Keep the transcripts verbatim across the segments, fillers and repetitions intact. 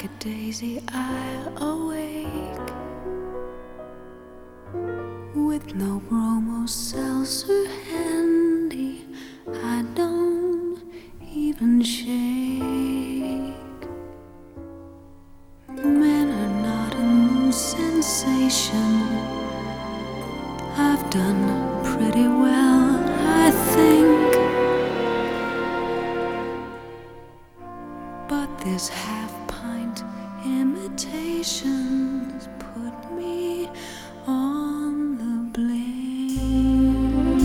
Like a daisy I awake, with no bromo seltzer handy, I don't even shake. Men are not a new sensation. I've done pretty well, I think. But this half-pint imitations put me on the blink.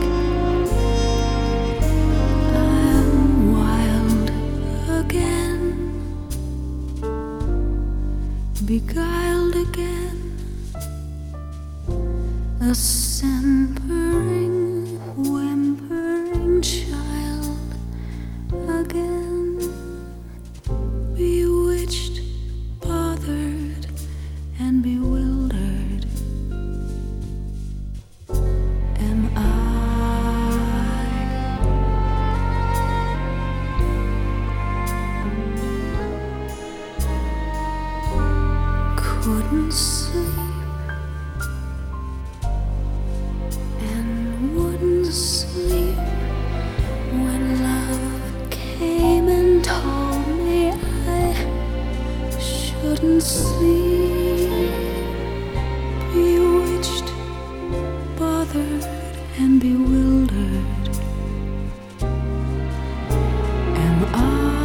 I'm wild again, beguiled again, a simpering, whimpering child again. Bewitched, bothered, and bewildered am I. Couldn't sleep and wouldn't sleep when love came and told me shouldn't sleep. Bewitched, bothered, and bewildered am I.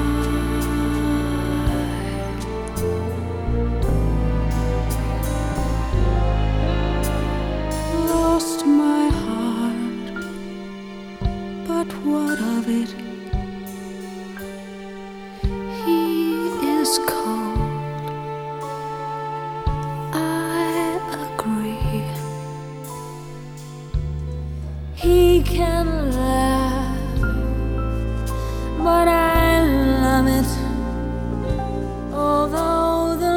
Lost my heart, but what of it? He is cold, he can laugh, but I love it. Although the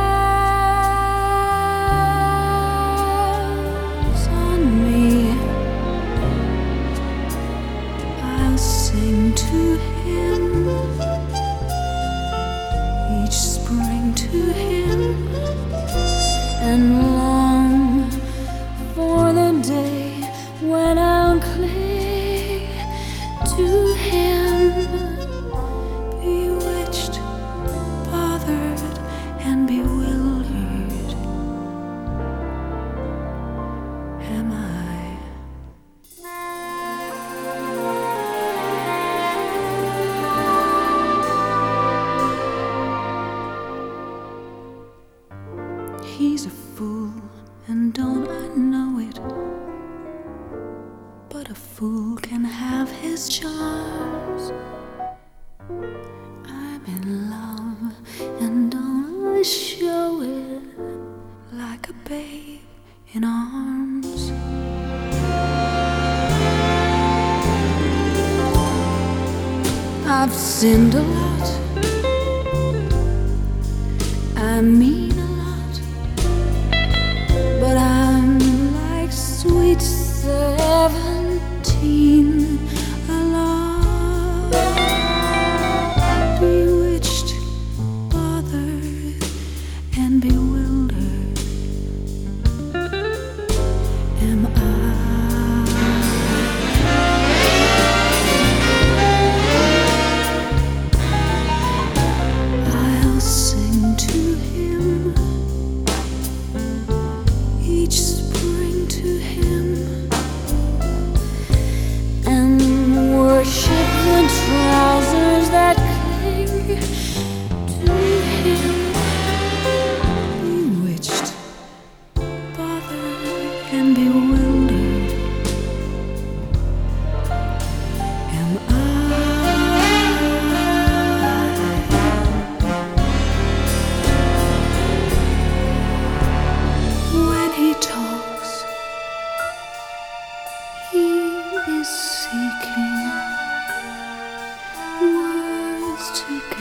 laughs on me, I'll sing to him each spring, to him, and long for the day when I'll cling to him. Bewitched, bothered, and bewildered am I. He's a fool, and don't I know it? But a fool can have his charms. I'm in love, and don't I show it like a babe in arms? I've sinned a lot, I mean a lot, but I'm like sweet seventeen, alive. Bewitched, bothered, and bewildered am I. I'll sing to him each spring, to him, and worship the trousers that cling to him. Bewitched, bothered, and bewildered am I. When he talks, he is seeking words to